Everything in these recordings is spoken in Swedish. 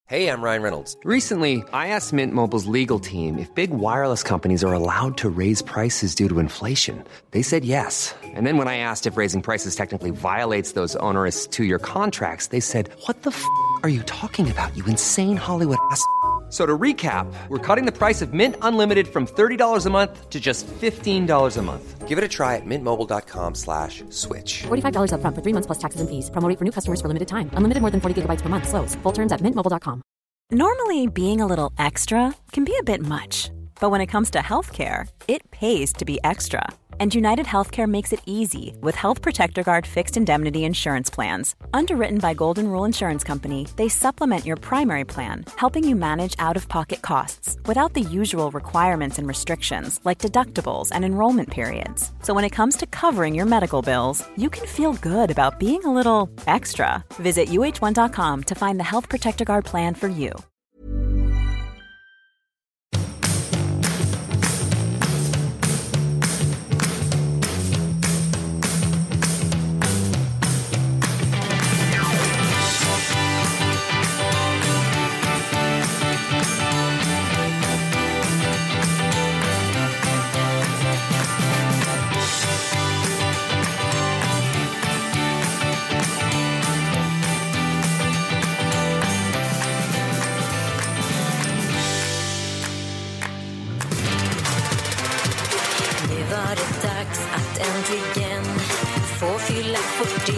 Hey, I'm Ryan Reynolds. Recently, I asked Mint Mobile's legal team if big wireless companies are allowed to raise prices due to inflation. They said yes. And then when I asked if raising prices technically violates those onerous two-year contracts, they said, "What the f*** are you talking about, you insane Hollywood ass?" So to recap, we're cutting the price of Mint Unlimited from $30 a month to just $15 a month. Give it a try at mintmobile.com/switch. $45 up front for 3 months plus taxes and fees. Promo rate for new customers for limited time. Unlimited more than 40 gigabytes per month. Slows full terms at mintmobile.com. Normally, being a little extra can be a bit much. But when it comes to healthcare, it pays to be extra. And United Healthcare makes it easy with Health Protector Guard fixed indemnity insurance plans. Underwritten by Golden Rule Insurance Company, they supplement your primary plan, helping you manage out-of-pocket costs without the usual requirements and restrictions like deductibles and enrollment periods. So when it comes to covering your medical bills, you can feel good about being a little extra. Visit uh1.com to find the Health Protector Guard plan for you. Äntligen få fylla 40.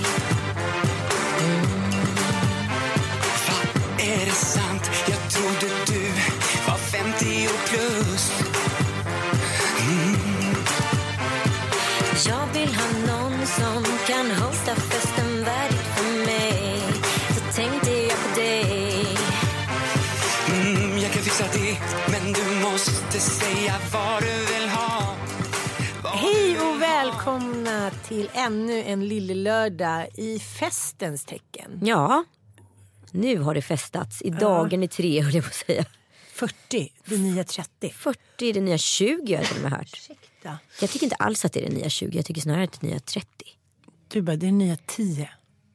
Vad är det sant? Jag trodde du var 50 år plus. Jag vill ha någon som kan hosta festen värdigt för mig. Så tänkte jag på dig. Jag kan fixa det, men du måste säga vad du vill ha. Hej och välkomna till ännu en lillelördag i festens tecken. Ja, nu har det festats. I dagen i 3, höll jag på att säga. 40, det nya 30. 40, det nya 20 har jag till och med hört. Ursäkta. Jag tycker inte alls att det är det nya 20, jag tycker snarare att det är det nya 30. Du bara, det är nya 10.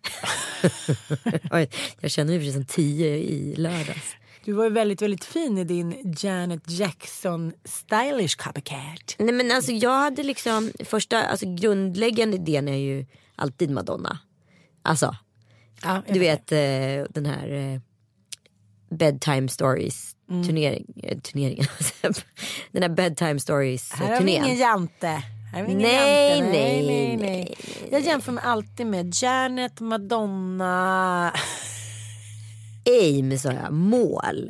Jag känner mig precis som 10 i lördags. Du var ju väldigt, väldigt fin i din Janet Jackson stylish copycat. Nej men alltså jag hade liksom första, alltså grundläggande idén är ju alltid Madonna. Alltså, ja, du vet den här Bedtime Stories turneringen. Den här Bedtime Stories turnén. Här har turnén. vi ingen jante. Nej. Jag jämför mig alltid med Janet, Madonna. Aim, sa jag. Mål.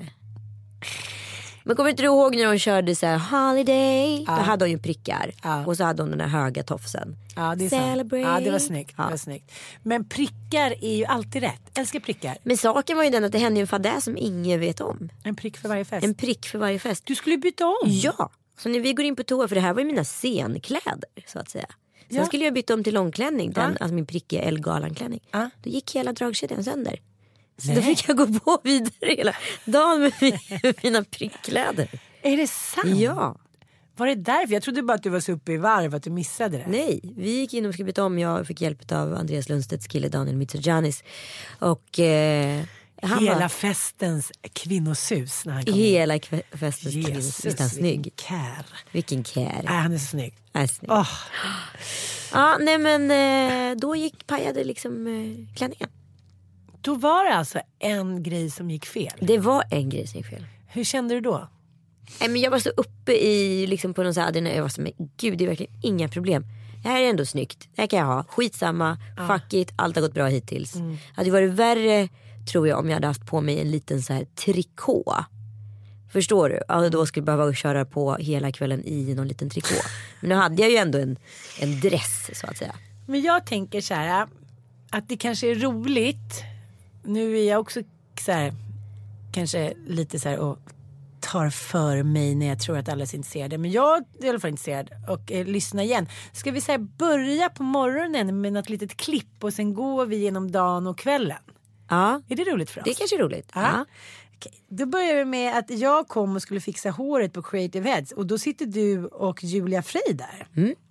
Men kommer inte du ihåg när hon körde så här Holiday? Då hade hon ju prickar. Och så hade hon den här höga tofsen. Ja, det är Celebrate. Ja, det var snyggt. Det var snyggt. Men prickar är ju alltid rätt. Älskar prickar. Men saken var ju den att det hände ju en fadäs som ingen vet om. En prick för varje fest. En prick för varje fest. Du skulle byta om. Ja. Så när vi går in på toa, för det här var ju mina scenkläder så att säga. Sen skulle jag byta om till långklänning, alltså min prickiga Elgalan-klänning. Då gick hela dragkedjan sönder. Så då fick jag gå på vidare hela dagen med mina prickkläder. Är det sant? Ja. Var det därför? Jag trodde bara att du var så uppe i varv att du missade det. Nej, vi gick in och fick byta om. Jag fick hjälp av Andreas Lundstedts kille Daniel Mitsogiannis. Och hela festens kvinnosus när han kom hela festens kvinnosus. Visst är han snygg? Kär. Vilken kär. Han är så snygg. Oh. Ja, nej men då pajade liksom klänningen. Då var det alltså en grej som gick fel. Det var en grej som gick fel. Hur kände du då? Nej, men jag var så uppe i liksom på någon sån här, jag var så, men gud, det är verkligen inga problem. Det här är ändå snyggt. Det här kan jag ha. Skitsamma. Fuck it. Allt har gått bra hittills. Det hade varit värre, tror jag, om jag hade haft på mig en liten så här trikå. Förstår du? Alltså då skulle jag behöva köra på hela kvällen i någon liten trikå. Men nu hade jag ju ändå en dress, så att säga. Men jag tänker så här, att det kanske är roligt. Nu är jag också så här, kanske lite så här och tar för mig när jag tror att alla är intresserade. Men jag är i alla fall intresserad och lyssna igen. Ska vi säga börja på morgonen med något litet klipp och sen går vi genom dagen och kvällen? Ja. Är det roligt för oss? Det är kanske roligt. Ja. Okej. Då börjar vi med att jag kom och skulle fixa håret på Creative Heads. Och då sitter du och Julia Frey där.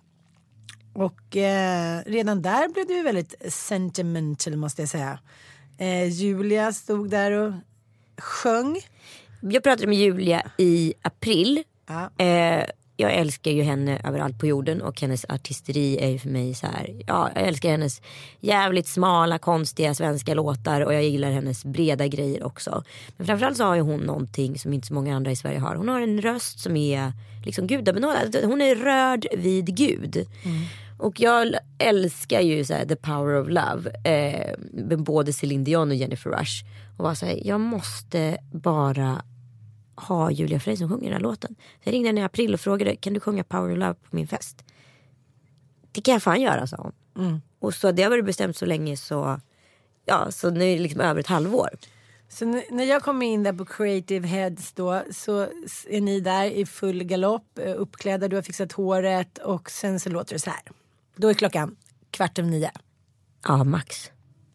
Och redan där blev du väldigt sentimental, måste jag säga. Julia stod där och sjöng. Jag pratade med Julia i april. Ja. Jag älskar ju henne överallt på jorden. Och hennes artisteri är ju för mig så här. Ja, jag älskar hennes jävligt smala, konstiga svenska låtar. Och jag gillar hennes breda grejer också. Men framförallt så har ju hon någonting som inte så många andra i Sverige har. Hon har en röst som är liksom gudabenådad. Hon är rörd vid Gud. Och jag älskar ju så här, The Power of Love. Både Celine Dion och Jennifer Rush. Och var så här, jag måste bara ha Julia Frey som sjunger den här låten. Så jag ringde henne i april och frågade, kan du sjunga Power of Love på min fest? Det kan jag fan göra, sa hon. Och så det har varit bestämt så länge så nu är det liksom över ett halvår. Så när jag kommer in där på Creative Heads då, så är ni där i full galopp, uppklädda, du har fixat håret och sen så låter det så här. Då är klockan 8:45. Ja, max.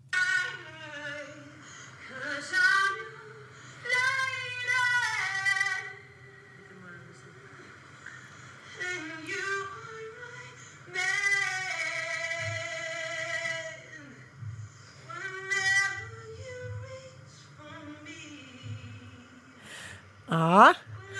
Ja.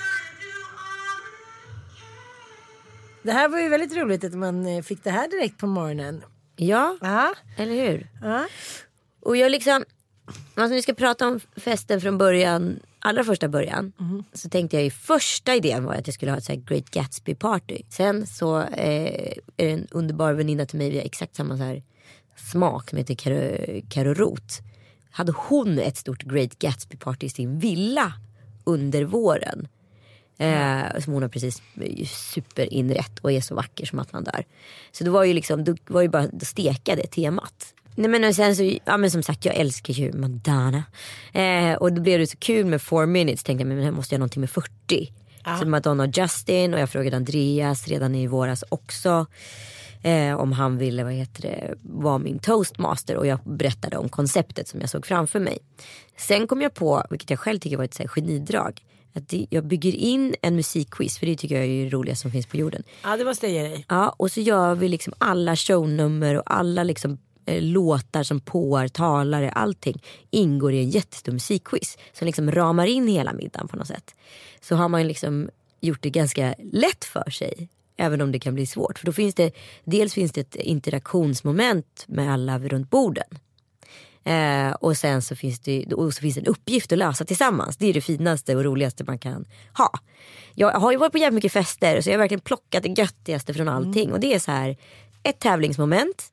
Det här var ju väldigt roligt att man fick det här direkt på morgonen. Ja, Ja. eller hur? Ja. Och jag liksom, alltså vi ska prata om festen från början, allra första början. Så tänkte jag ju, första idén var att jag skulle ha ett så här Great Gatsby party. Sen så är det en underbar väninna till mig, vi har exakt samma så här smak, som heter Karo Roth. Hade hon ett stort Great Gatsby party i sin villa under våren. Som hon har precis superinrätt och är så vacker som att man dör. Så det var ju liksom, det var ju bara att steka det temat. Nej, men sen så, ja men som sagt, jag älskar ju Madonna. Och då blev det så kul med 4 minutes. Tänkte jag, men här måste jag någonting med 40. Så Madonna och Justin, och jag frågade Andreas redan i våras också. Om han ville, vara min toastmaster. Och jag berättade om konceptet som jag såg framför mig. Sen kom jag på, vilket jag själv tycker var ett så här genidrag, att jag bygger in en musikquiz, för det tycker jag är det roligaste som finns på jorden. Ja, det måste jag ge dig. Ja, och så gör vi liksom alla shownummer och alla liksom låtar som påar, talare, allting ingår i en jättestor musikquiz som liksom ramar in hela middagen på något sätt. Så har man liksom gjort det ganska lätt för sig, även om det kan bli svårt. För då finns det, dels finns det ett interaktionsmoment med alla runt borden. Och sen så finns det en uppgift att lösa tillsammans. Det är det finaste och roligaste man kan ha. Jag har ju varit på jävligt mycket fester, så jag har verkligen plockat det göttigaste från allting. Och det är så här, ett tävlingsmoment,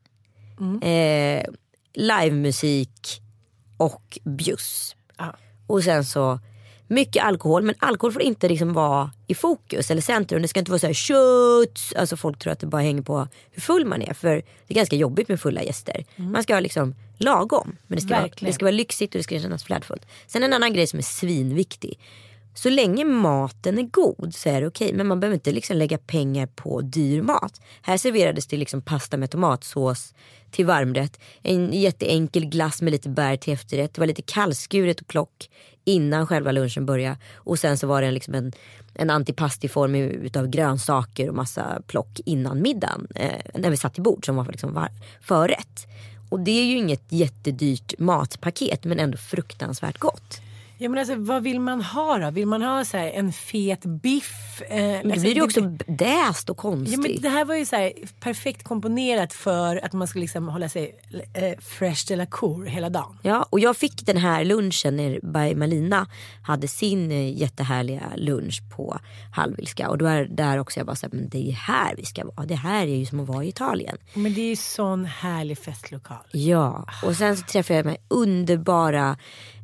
livemusik och bjuss. Och sen så mycket alkohol, men alkohol får inte liksom vara i fokus eller centrum. Det ska inte vara så här shots. Alltså folk tror att det bara hänger på hur full man är, för det är ganska jobbigt med fulla gäster. Man ska ha liksom lagom, men det ska vara lyxigt och det ska kännas flärdfullt. Sen en annan grej som är svinviktig. Så länge maten är god så är det okej, men man behöver inte liksom lägga pengar på dyr mat. Här serverades det liksom pasta med tomatsås till varmrätt, en jätteenkel glass med lite bär till efterrätt. Det var lite kallskuret och plock innan själva lunchen började. Och sen så var det liksom en antipastiform utav grönsaker och massa plock innan middagen, när vi satt till bord, som var liksom förrätt. Och det är ju inget jättedyrt matpaket, men ändå fruktansvärt gott. Ja, men alltså, vad vill man ha då? Vill man ha så här en fet biff? Men det blir ju också däst och konstigt. Ja, men det här var ju så här perfekt komponerat för att man skulle liksom hålla sig fresh de la cour hela dagen. Ja, och jag fick den här lunchen när by Malina hade sin jättehärliga lunch på Hallwylska. Och då är där också jag bara så här, men det är här vi ska vara. Det här är ju som att vara i Italien. Men det är ju sån härlig festlokal. Ja, och sen så träffade jag mig underbara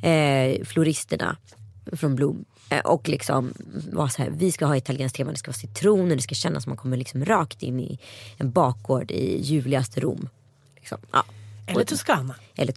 floristerna från Blom. Och liksom var så här, vi ska ha italienskt tema, det ska vara citroner, det ska kännas som man kommer liksom rakt in i en bakgård i ljuvligaste Rom. Liksom. Ja. Eller Toscana.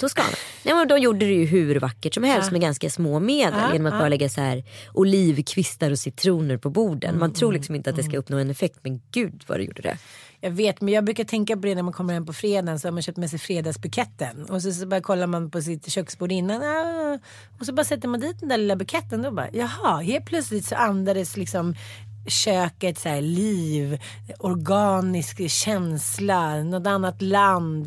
Nej, men de gjorde det ju hur vackert som helst med ganska små medel, genom att bara lägga så här olivkvistar och citroner på borden. Man tror liksom inte att det ska uppnå en effekt, men gud vad det gjorde det. Jag vet, men jag brukar tänka på det när man kommer hem på fredagen, så har man köpt med sig fredagsbuketten. Och så bara kollar man på sitt köksbord innan. Och så bara sätter man dit den där lilla buketten. Då bara, jaha, helt plötsligt så andades liksom köket så här liv, organisk känsla, något annat land, lycka.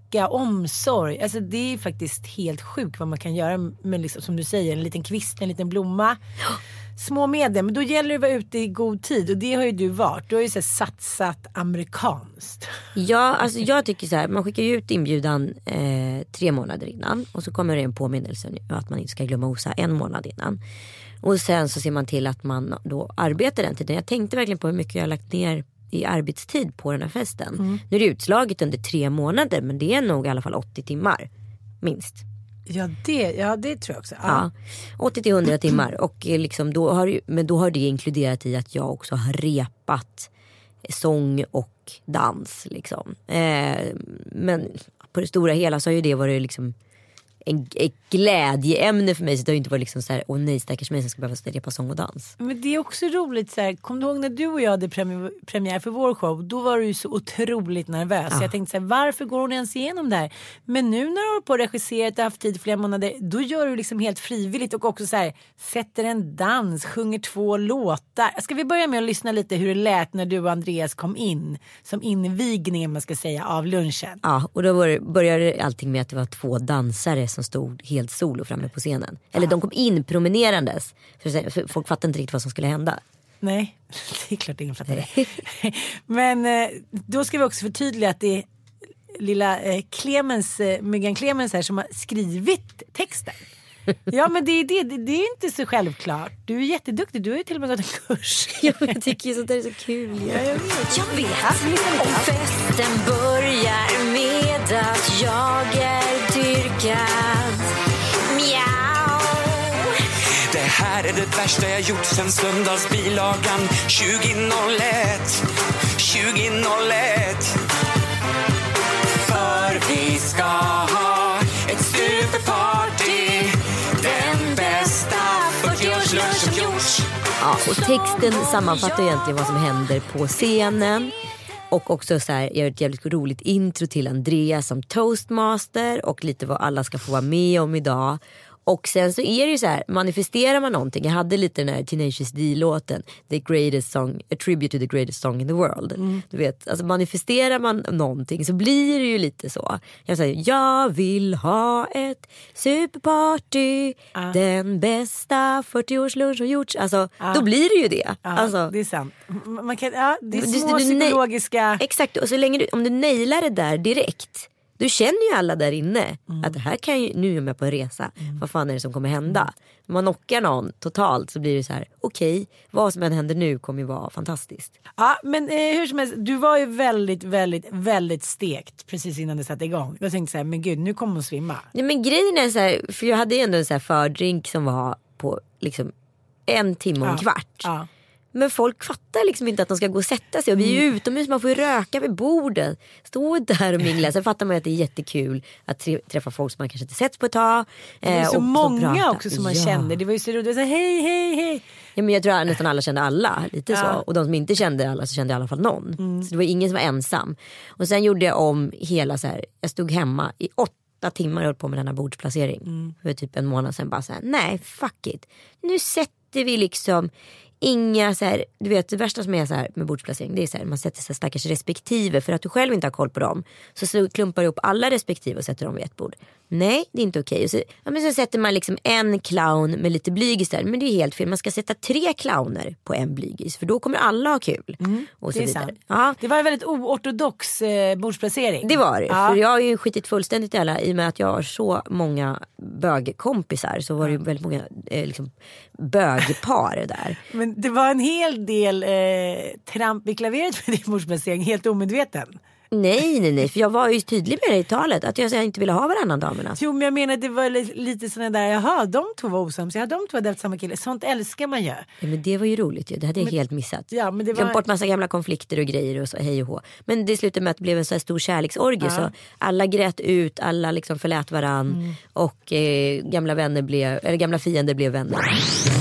lycka, omsorg. Alltså det är faktiskt helt sjukt vad man kan göra med liksom, som du säger, en liten kvist, en liten blomma. Små medel, men då gäller det att vara ute i god tid. Och det har ju du varit. Du har ju så här satsat amerikanskt. Ja, alltså jag tycker så här, man skickar ju ut inbjudan 3 månader innan. Och så kommer det en påminnelse att man inte ska glömma osa 1 månad innan. Och sen så ser man till att man då arbetar den tiden. Jag tänkte verkligen på hur mycket jag har lagt ner i arbetstid på den här festen. Nu är det utslaget under 3 månader, men det är nog i alla fall 80 timmar. Minst. Ja, det tror jag också. Ja, 80-100 timmar. Och liksom då har det inkluderat i att jag också har repat sång och dans. Liksom. Men på det stora hela så har ju det varit liksom ett glädjeämne för mig. Så det har ju inte varit liksom så här, åh nej, stackars mig som ska behöva repa sång och dans. Men det är också roligt så här, kom du ihåg när du och jag hade premiär för vår show? Då var du ju så otroligt nervös. Jag tänkte så här, varför går hon ens igenom det här? Men nu när du har på regisserat och haft tid flera månader, då gör du liksom helt frivilligt och också så här, sätter en dans, sjunger 2 låtar. Ska vi börja med att lyssna lite hur det lät när du och Andreas kom in som invigningen, man ska säga, av lunchen? Ja, och då började allting med att det var 2 dansare som stod helt solo framme på scenen. Eller de kom in promenerandes. För folk fattade inte riktigt vad som skulle hända. Nej, det är klart ingen fattar det. Men då ska vi också förtydliga att det är lilla Myggan Clemens här som har skrivit texten. Ja, men det är inte så självklart. Du är jätteduktig, du har ju till och med gått en kurs. Ja, jag tycker ju sånt där är så kul. Jag vet om festen börjar med att jag är dyrkad. Mjau. Det här är det värsta jag gjort sen söndagsbilagan 2001. För vi ska ha ett superparty, den bästa 40-årslunch som gjorts. Ja, och texten sammanfattar egentligen vad som händer på scenen. Och också så här, jag gör ett jävligt roligt intro till Andreas som toastmaster. Och lite vad alla ska få vara med om idag. Och sen så är det ju så här, manifesterar man någonting. Jag hade lite den här Tenacious D-låten, The Greatest Song, A Tribute to the Greatest Song in the World. Du vet, alltså manifesterar man någonting så blir det ju lite så. Jag säger, jag vill ha ett superparty, den bästa 40-årslunch som gjorts. Alltså, då blir det ju det. Alltså, det är sant. Man kan, det är små psykologiska... Exakt, och så länge om du nailar det där direkt, du känner ju alla där inne att det här kan ju, nu är jag på en resa. Vad fan är det som kommer hända? Om man knockar någon totalt så blir det så här, okej, vad som än händer nu kommer ju vara fantastiskt. Ja, men hur som helst, du var ju väldigt, väldigt, väldigt stekt precis innan det satte igång. Jag tänkte så här, men gud, nu kommer hon svimma. Ja, men grejen är så här, för jag hade ändå en så här fördrink som var på liksom 1 timme och en kvart. Ja. Men folk fattar liksom inte att de ska gå och sätta sig. Och vi är ju utomhus, man får ju röka vid bordet. Stå där och mingla. Sen fattar man att det är jättekul att träffa folk som man kanske inte sett på ett tag. Det är så många också som man kände. Det var ju så roligt. Så hej. Ja, men jag tror att nästan alla kände alla. Lite så. Och de som inte kände alla så kände i alla fall någon. Så det var ingen som var ensam. Och sen gjorde jag om hela så här. Jag stod hemma i 8 timmar och höll på med den här bordsplacering. För typ en månad sedan bara så här, nej, fuck it. Nu sätter vi liksom... Inga så här, du vet det värsta som är så här med bordsplacering, det är så här, man sätter sig stackars respektive för att du själv inte har koll på dem. Så klumpar du upp alla respektive och sätter dem vid ett bord. Nej, det är inte okej. Och så, så sätter man liksom en clown med lite blygis där, men det är helt fel. Man ska sätta 3 clowner på en blygis för då kommer alla ha kul. Och så det är vidare. sant. Ja. Det var en väldigt oortodox bordsplacering. Det var det, för jag har ju skitit fullständigt i alla. I och med att jag har så många bögkompisar så var det ju väldigt många liksom, bögpar där. Men det var en hel del tramp i klaveret med din bordsplacering, helt omedveten. Nej, för jag var ju tydlig med det i talet att jag inte ville ha varannan damerna. Jo, men jag menar det var lite sådana där, jaha, de 2 var osams, ja, de 2 hade haft samma kille. Sånt älskar man ju. Ja, men det var ju roligt ju, det hade jag helt missat. Ja, men det var... Glömt bort massa gamla konflikter och grejer och så, hej och hå. Men det slutade med att det blev en så här stor kärleksorgie. Så alla grät ut, alla liksom förlät varann. Och gamla fiender blev vänner.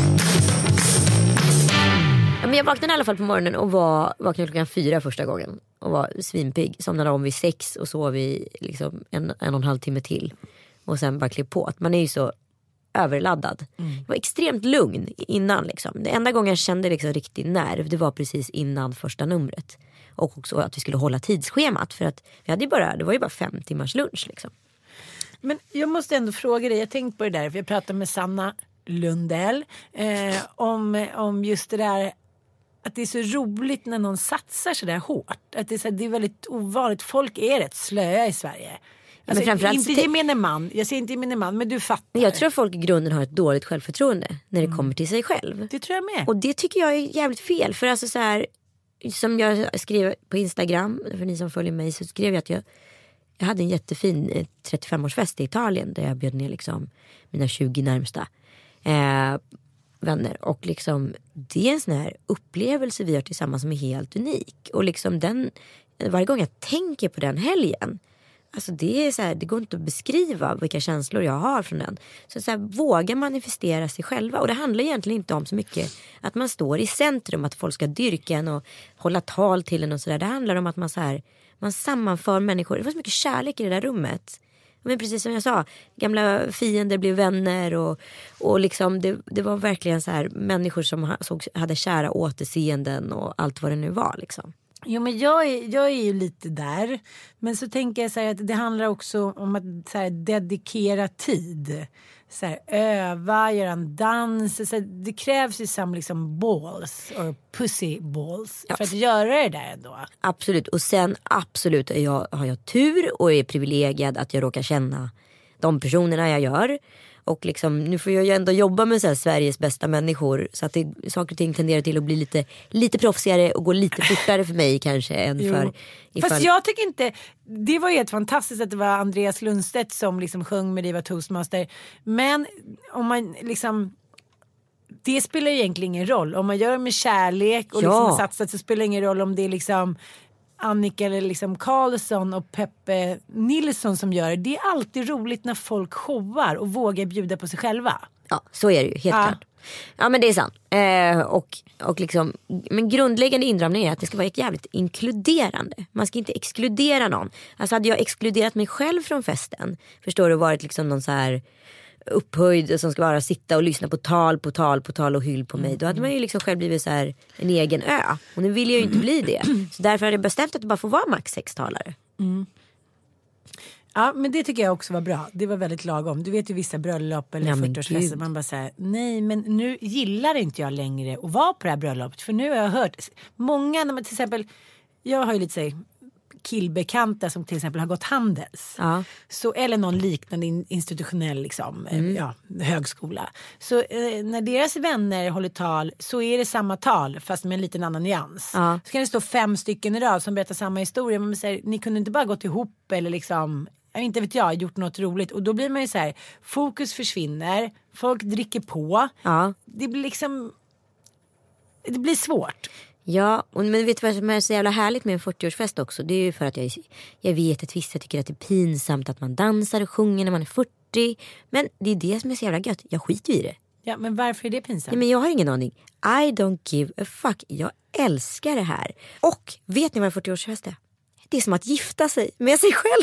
Men jag vaknade i alla fall på morgonen och vaknade klockan 4 första gången. Och var svinpigg. Somnade om vid 6 och sov i liksom en och en halv timme till. Och sen bara klev på. Att man är ju så överladdad. Jag var extremt lugn innan liksom. Det enda gången jag kände liksom riktigt nerv, det var precis innan första numret. Och också att vi skulle hålla tidsschemat. För att det var ju bara 5 timmars lunch liksom. Men jag måste ändå fråga dig, jag tänkte på det där, för jag pratade med Sanna Lundell om just det där att det är så roligt när någon satsar så där hårt. Att det är väldigt ovanligt. Folk är rätt slöa i Sverige. Alltså, men inte gemene man. Jag säger inte gemene man, men du fattar. Jag tror att folk i grunden har ett dåligt självförtroende när det kommer till sig själv. Det tror jag med. Och det tycker jag är jävligt fel. För alltså så här, som jag skrev på Instagram, för ni som följer mig, så skrev jag att jag hade en jättefin 35-årsfest i Italien där jag bjöd ner liksom mina 20 närmsta vänner. Och liksom, det är en sån här upplevelse vi har tillsammans som är helt unik. Och liksom varje gång jag tänker på den helgen, alltså det är så här, det går inte att beskriva vilka känslor jag har från den. Så här, våga manifestera sig själva. Och det handlar egentligen inte om så mycket att man står i centrum, att folk ska dyrka en och hålla tal till en och sådär. Det handlar om att man sammanför människor. Det var så mycket kärlek i det där rummet. Men precis som jag sa, gamla fiender blev vänner och liksom det var verkligen så här människor som hade kära återseenden och allt vad det nu var liksom. Jo, men jag är ju lite där. Men så tänker jag så här att det handlar också om att så här, dedikera tid. Så här, öva, göra en dans. Så här, det krävs ju som liksom balls, or pussy balls, för att göra det där ändå. Absolut, och sen absolut har jag tur och är privilegierad att jag råkar känna de personerna jag gör. Och liksom, nu får jag ju ändå jobba med så här Sveriges bästa människor. Så att saker och ting tenderar till att bli lite proffsigare och gå lite fortare för mig kanske än för... Fast jag tycker inte... Det var ju helt fantastiskt att det var Andreas Lundstedt som liksom sjöng med Diva Toastmaster. Men om man liksom... Det spelar ju egentligen ingen roll. Om man gör det med kärlek och liksom satsat, så spelar det ingen roll om det är liksom... Annika eller liksom Karlsson och Peppe Nilsson som gör det. Det är alltid roligt när folk showar och vågar bjuda på sig själva. Ja, så är det ju, helt klart. Ja, men det är sant. Och liksom, men grundläggande inramning är att det ska vara jävligt inkluderande. Man ska inte exkludera någon. Alltså hade jag exkluderat mig själv från festen, förstår du, varit liksom någon så här upphöjd som ska bara sitta och lyssna på tal och hyll på mig, då hade man ju liksom själv blivit så här en egen ö. Och nu vill jag ju inte bli det. Så därför hade jag bestämt att det bara får vara max 6 talare. Ja, men det tycker jag också var bra. Det var väldigt lagom. Du vet ju vissa bröllop eller 40-årsfester, man bara säger nej, men nu gillar inte jag längre att vara på det här bröllopet. För nu har jag hört många, när man till exempel, jag har ju lite så killbekanta som till exempel har gått Handels. Ja. Så, eller någon liknande institutionell liksom, högskola. Så när deras vänner håller tal så är det samma tal fast med en liten annan nyans. Ja. Så kan det stå 5 stycken i rad som berättar samma historia. Men man säger, ni kunde inte bara gått ihop eller liksom, inte vet jag, gjort något roligt. Och då blir man ju så här, fokus försvinner, folk dricker på. Ja. Det blir liksom, det blir svårt. Ja, men vet du vad som är så jävla härligt med en 40-årsfest också? Det är ju för att jag vet att vissa tycker att det är pinsamt att man dansar och sjunger när man är 40. Men det är det som är så jävla gött. Jag skiter i det. Ja, men varför är det pinsamt? Ja, men jag har ingen aning. I don't give a fuck. Jag älskar det här. Och vet ni vad en 40-årsfest är? Det är som att gifta sig med sig själv.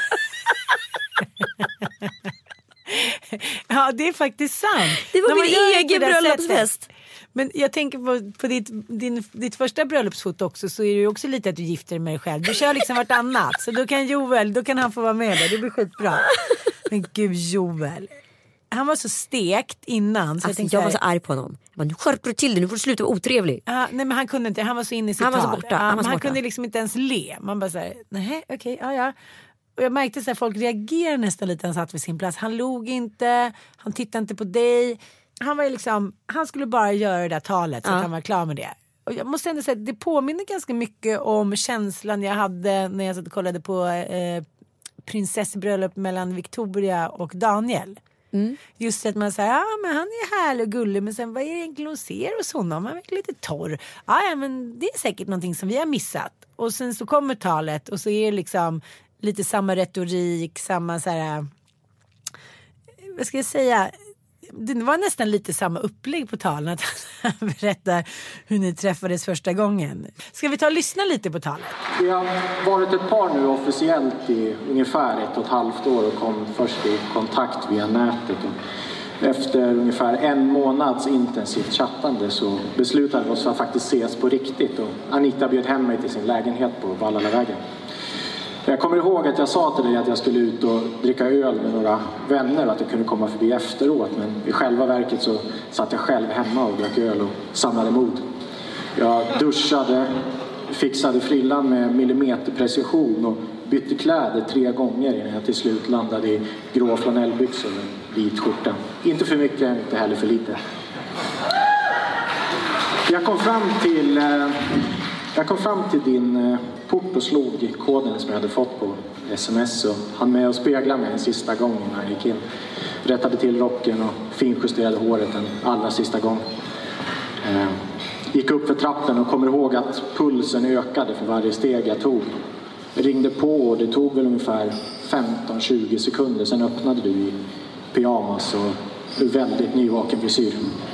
Ja, det är faktiskt sant. Det var min egen bröllopsfest. Men jag tänker på ditt första bröllopsfoto också, så är det ju också lite att du gifter dig med dig själv. Du kör liksom vartannat. Så då kan han få vara med där. Det blir skitbra. Men gud, Joel. Han var så stekt innan. Så alltså, jag var så arg på honom. Nu skärper du till det, nu får du sluta vara otrevlig. Nej, men han kunde inte. Han var så inne i sitt tal. Han var så borta. Han kunde liksom inte ens le. Man bara såhär, nej, okej, ja. Och jag märkte så här, folk reagerade nästan lite när han satt vid sin plats. Han log inte, han tittade inte på dig. Han var ju liksom, han skulle bara göra det där talet så att han var klar med det. Och jag måste ändå säga att det påminner ganska mycket om känslan jag hade när jag satt och kollade på prinsessbröllop mellan Victoria och Daniel. Just att man säger, ja men han är härlig och gullig, men sen vad är det egentligen hon ser hos honom? Han är lite torr. Ja men det är säkert någonting som vi har missat. Och sen så kommer talet och så är det liksom lite samma retorik, samma så här, vad ska jag säga, det var nästan lite samma upplägg på talen, att han berättar hur ni träffades första gången. Ska vi ta och lyssna lite på talet? Vi har varit ett par nu officiellt i ungefär 1,5 år och kom först i kontakt via nätet. Och Efter ungefär 1 månads intensivt chattande så beslutade vi oss för att faktiskt ses på riktigt. Och Anita bjöd hem mig till sin lägenhet på Vallalavägen. Jag kommer ihåg att jag sa till dig att jag skulle ut och dricka öl med några vänner och att jag kunde komma förbi efteråt. Men i själva verket så satt jag själv hemma och drack öl och samlade mod. Jag duschade, fixade frillan med millimeterprecision och bytte kläder 3 gånger innan jag till slut landade i grå flanellbyxor och vit skjorta. Inte för mycket, inte heller för lite. Jag kom fram till din port och slog koden som jag hade fått på sms och hann med att spegla mig en sista gång innan jag gick in. Rättade till rocken och finjusterade håret en allra sista gång. Gick upp för trappen och kommer ihåg att pulsen ökade för varje steg jag tog. Jag ringde på och det tog väl ungefär 15-20 sekunder. Sen öppnade du i pyjamas och väldigt nyvaken frisyr.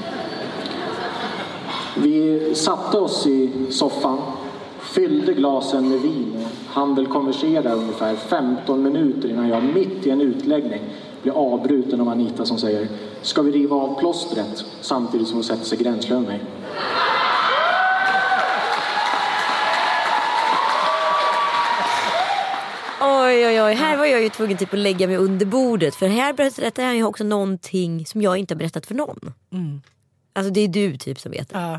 Vi satte oss i soffan, fyllde glasen med vin och hann väl konversera ungefär 15 minuter innan jag mitt i en utläggning blir avbruten av Anita som säger: ska vi riva av plåstret? Samtidigt som hon sätter sig gränslös mig. Oj, här var jag ju tvungen typ att lägga mig under bordet. För här berättar han ju också någonting som jag inte har berättat för någon. Alltså det är du typ som vet det. Ja.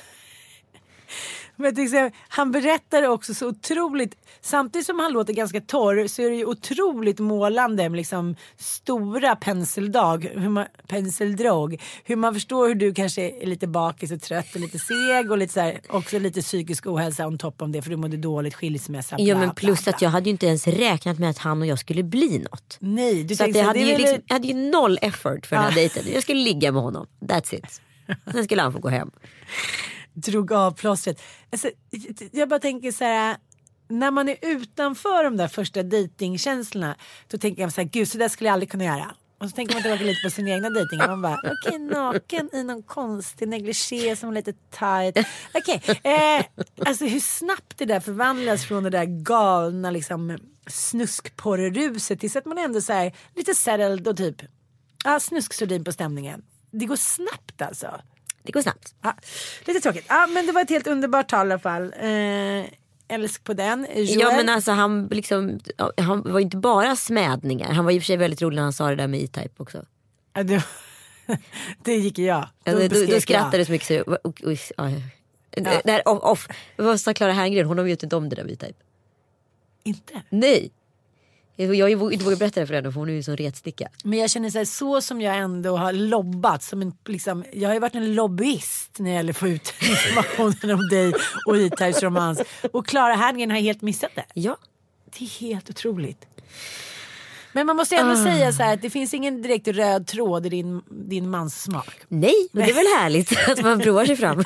Men han berättar också så otroligt, samtidigt som han låter ganska torr så är det ju otroligt målande med liksom stora penseldrag, hur man förstår hur du kanske är lite bakis och trött och lite seg och lite så här, också lite psykisk ohälsa on top om det för du mådde dåligt, skilsmässa. Ja, men plus att jag hade ju inte ens räknat med att han och jag skulle bli något. Nej, du så att jag hade ju noll effort för den här dejten. Jag skulle ligga med honom, that's it. Sen skulle han få gå hem. Drog av plåstret. Alltså, jag bara tänker så här, när man är utanför de där första dejtingkänslorna, då tänker jag så här, gud, så där skulle jag aldrig kunna göra. Och så tänker man tillbaka lite på sin egna dejting och man bara, okej, naken i någon konstig negligé som är lite tight. Alltså hur snabbt det där förvandlas från det där galna liksom snuskporreruset tills att man ändå så här lite settled och typ snusksordin på stämningen. Det går snabbt alltså. Det går snabbt. Ja, lite tråkigt. Ja, men det var ett helt underbart tal i alla fall. Älsk på den. Joel. Ja, men alltså han var inte bara smädningar. Han var i och för sig väldigt rolig när han sa det där med E-Type också. Ja, det gick jag. Då skrattade det så mycket så det här off. Vad sa Clara Herngren? Hon har ju inte om det där med E-Type. Inte? Nej. Jag inte vågar berätta det för henne för hon är ju så retsticka. Men jag känner så som jag ändå har lobbat som en, liksom, jag har ju varit en lobbyist när det gäller att få ut informationen om dig och E-Types romans. Och Clara Herngren har helt missat det. Ja. Det är helt otroligt. Men man måste ändå säga så här att det finns ingen direkt röd tråd i din mans smak. Nej, men det är väl härligt att man provar sig fram.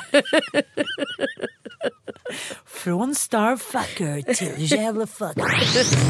Från starfucker till jävla fucker.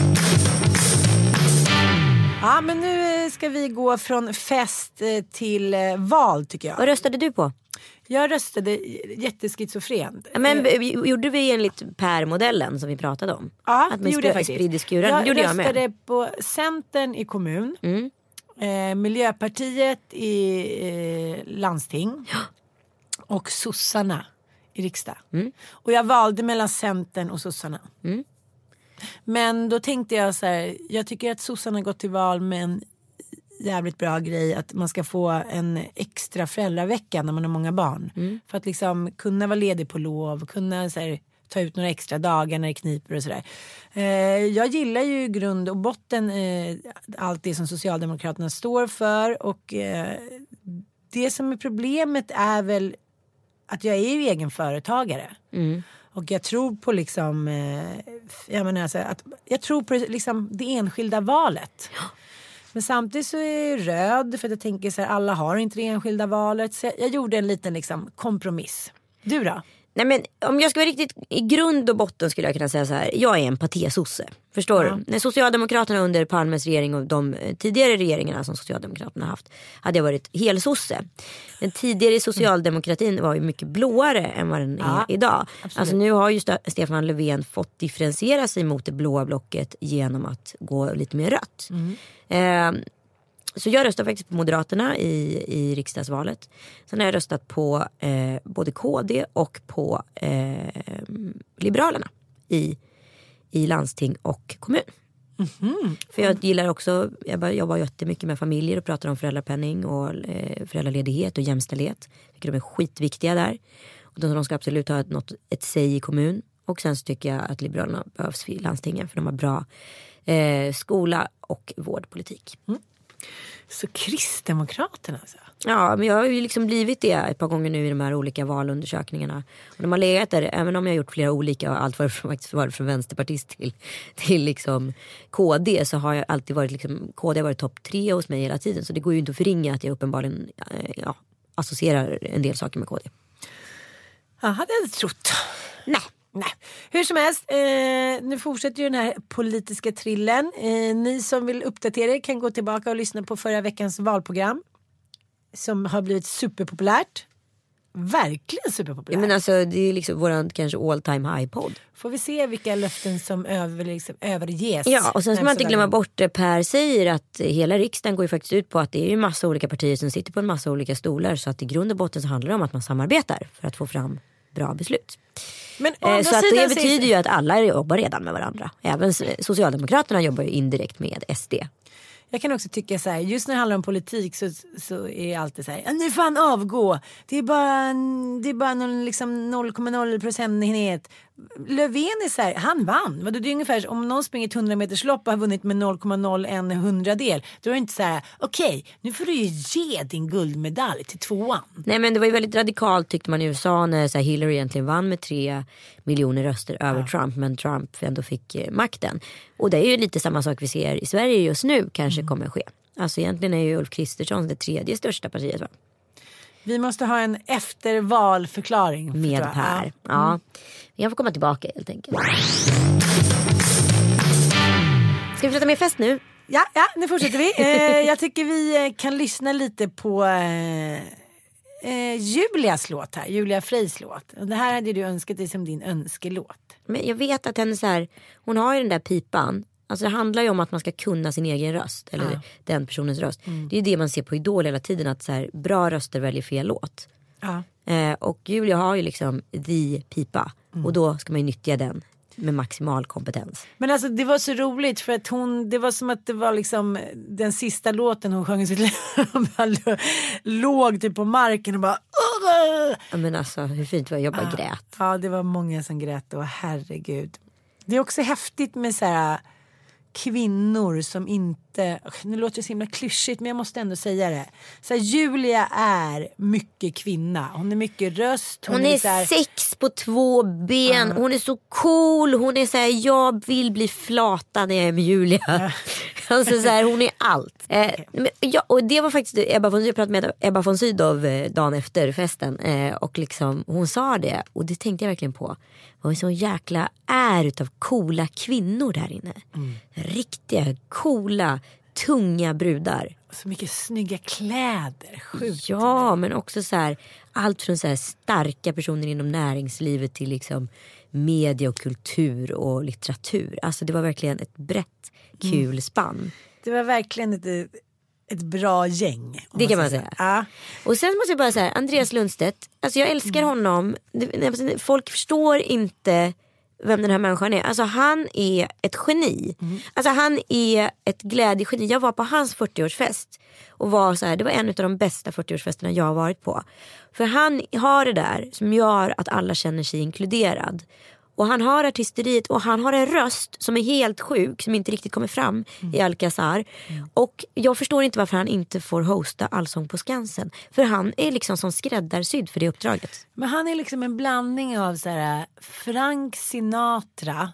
Ja, men nu ska vi gå från fest till val tycker jag. Vad röstade du på? Jag röstade jätteskizofrent. Men gjorde vi enligt Per-modellen som vi pratade om? Ja, att det gjorde jag faktiskt. Jag röstade på Centern i kommun. Miljöpartiet i landsting. Och sossarna i riksdag. Och jag valde mellan Centern och sossarna. Men då tänkte jag så här, jag tycker att sossarna har gått till val med en jävligt bra grej att man ska få en extra föräldravecka när man har många barn. För att liksom kunna vara ledig på lov, kunna så här, ta ut några extra dagar när det kniper och sådär. Jag gillar ju i grund och botten allt det som Socialdemokraterna står för och det som är problemet är väl att jag är ju egen företagare. Och jag tror på liksom jag tror på liksom det enskilda valet. Men samtidigt så är jag röd för att jag tänker så här, alla har inte det enskilda valet. Så jag gjorde en liten liksom kompromiss. Du då? Nej, men om jag ska vara riktigt i grund och botten skulle jag kunna säga så här, jag är en patésosse. Förstår du? När Socialdemokraterna under Palmes regering och de tidigare regeringarna som Socialdemokraterna haft hade jag varit helsosse. Den tidigare socialdemokratin var ju mycket blåare än vad den är idag. Absolut. Alltså nu har ju Stefan Löfven fått differentiera sig mot det blåa blocket genom att gå lite mer rött. Så jag röstar faktiskt på Moderaterna i riksdagsvalet. Sen har jag röstat på både KD och på Liberalerna i landsting och kommun. För jag gillar också, jag jobbar jättemycket med familjer och pratar om föräldrapenning och föräldraledighet och jämställdhet. Jag tycker de är skitviktiga där. Och de ska absolut ha ett säg i kommun. Och sen så tycker jag att Liberalerna behövs i landstingen för de har bra skola och vårdpolitik. Så Kristdemokraterna alltså? Ja, men jag har ju liksom blivit det ett par gånger nu i de här olika valundersökningarna. Och de har legat där, även om jag har gjort flera olika och allt faktiskt varit från vänsterpartist till liksom KD, så har jag alltid varit liksom, KD har varit topp 3 hos mig hela tiden. Så det går ju inte att förringa att jag uppenbarligen associerar en del saker med KD. Ja, hade jag inte trott. Nej. Hur som helst, nu fortsätter ju den här politiska trillen. Ni som vill uppdatera er kan gå tillbaka och lyssna på förra veckans valprogram. Som har blivit superpopulärt. Verkligen superpopulärt. Ja, men alltså, det är liksom våran kanske all time high podd. Får vi se vilka löften som överges. Ja, och sen ska man inte glömma bort det Per säger, att hela riksdagen går ju faktiskt ut på att det är ju massa olika partier som sitter på en massa olika stolar. Så att i grund och botten så handlar det om att man samarbetar för att få fram bra beslut. Men så att det betyder ju att alla jobbar redan med varandra. Även Socialdemokraterna jobbar ju indirekt med SD. Jag kan också tycka så här, just när det handlar om politik så är det alltid så här, nu får han avgå. Det är bara någon, liksom 0,0 procentenhet. Löfven är så här, han vann. Det är ungefär om någon springer ett 100 meters lopp och har vunnit med 0,01 hundradel. Då är det inte så här, okej, nu får du ju ge din guldmedalj till 2:an. Nej, men det var ju väldigt radikalt tyckte man i USA när så här, Hillary egentligen vann med 3 miljoner röster över Trump, men Trump ändå fick makten. Och det är ju lite samma sak vi ser i Sverige just nu kanske kommer ske. Alltså egentligen är ju Ulf Kristersson det 3:e största partiet, va? Vi måste ha en eftervalförklaring. Med Per. Ja. Jag får komma tillbaka helt enkelt. Ska vi prata mer fest nu? Ja, nu fortsätter vi. Jag tycker vi kan lyssna lite på Julias låt här. Julia Freys låt. Och det här hade du önskat dig som din önskelåt. Men jag vet att henne så här, hon har ju den där pipan. Alltså det handlar ju om att man ska kunna sin egen röst. Eller den personens röst. Det är ju det man ser på Idol hela tiden. Att så här, bra röster väljer fel låt. Och Julia har ju liksom the pipa. Och då ska man ju nyttja den med maximal kompetens. Men alltså det var så roligt för att det var som att det var liksom den sista låten hon sjöng sitt låg typ på marken och bara ja, men alltså hur fint var jag bara grät. Ja, det var många som grät och herregud. Det är också häftigt med så här kvinnor som inte, nu låter det så himla klyschigt men jag måste ändå säga det. Så här, Julia är mycket kvinna. Hon är mycket röst. Hon är så här, 6 på 2 ben. Hon är så cool. Hon är så här, jag vill bli flatad när jag är med Julia. Alltså så här, hon är allt. Och det var faktiskt jag pratade med Ebba von Sydow dagen efter festen. Och liksom, hon sa det. Och det tänkte jag verkligen på. Vad en sån jäkla utav coola kvinnor där inne. Riktiga, coola, tunga brudar. Så mycket snygga kläder. Sjukt. Ja, men också så här, allt från så här starka personer inom näringslivet till liksom media och kultur och litteratur. Alltså det var verkligen ett brett, kul spann. Det var verkligen ett bra gäng. Det kan man säga. Ja. Och sen måste jag bara säga, Andreas Lundstedt, alltså jag älskar honom. Folk förstår inte vem den här människan är. Alltså han är ett geni. Alltså han är ett glädjegeni. Jag var på hans 40-årsfest och var så här, det var en av de bästa 40-årsfesterna jag har varit på. För han har det där som gör att alla känner sig inkluderad. Och han har artisteriet och han har en röst som är helt sjuk, som inte riktigt kommer fram i Alcazar. Och jag förstår inte varför han inte får hosta Allsång på Skansen. För han är liksom som skräddarsydd för det uppdraget. Men han är liksom en blandning av så här Frank Sinatra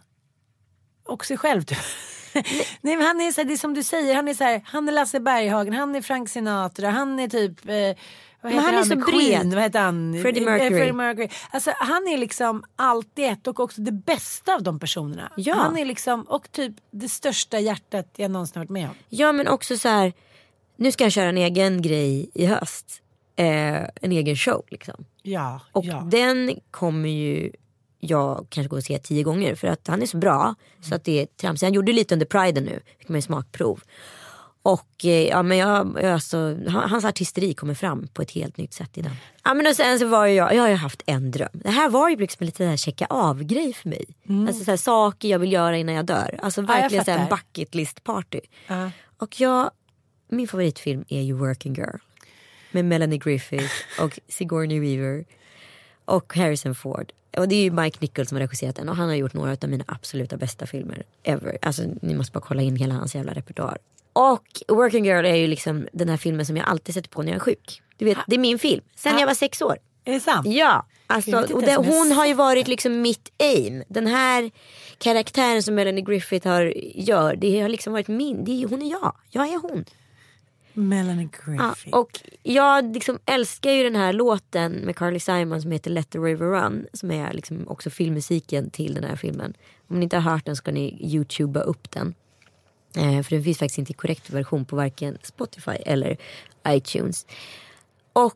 och sig själv typ. Nej, men han är så här, det är som du säger, han är så här, han är Lasse Berghagen, han är Frank Sinatra, han är typ men han är så bred. Vad heter han? Freddie Mercury. Alltså han är liksom alltid ett och också det bästa av de personerna. Ja. Han är liksom och typ det största hjärtat jag någonsin varit med om. Ja, men också så här, nu ska jag köra en egen grej i höst. En egen show liksom. Ja. Och den kommer ju jag kanske gå och se 10 gånger för att han är så bra så att det är trams. Han gjorde lite under Pride nu, fick man ju smakprov. Och men alltså, hans artisteri kommer fram på ett helt nytt sätt i den. Ja, men och sen så var jag har ju haft en dröm. Det här var ju liksom lite här checka av-grej för mig. Alltså så här, saker jag vill göra innan jag dör. Alltså verkligen så här en bucket list party. Och min favoritfilm är ju Working Girl. Med Melanie Griffith och Sigourney Weaver och Harrison Ford. Och det är ju Mike Nichols som har regisserat den. Och han har gjort några av mina absoluta bästa filmer ever. Alltså ni måste bara kolla in hela hans jävla repertoar. Och Working Girl är ju liksom den här filmen som jag alltid sätter på när jag är sjuk. Du vet, det är min film. Sen jag var 6 år. Är det sant? Ja. Alltså, och hon har ju varit liksom mitt aim. Den här karaktären som Melanie Griffith gör, det har liksom varit min. Hon är jag. Jag är hon. Melanie Griffith. Ja, och jag liksom älskar ju den här låten med Carly Simon som heter Let the River Run, som är liksom också filmmusiken till den här filmen. Om ni inte har hört den ska ni YouTubea upp den. För det finns faktiskt inte i korrekt version på varken Spotify eller iTunes. Och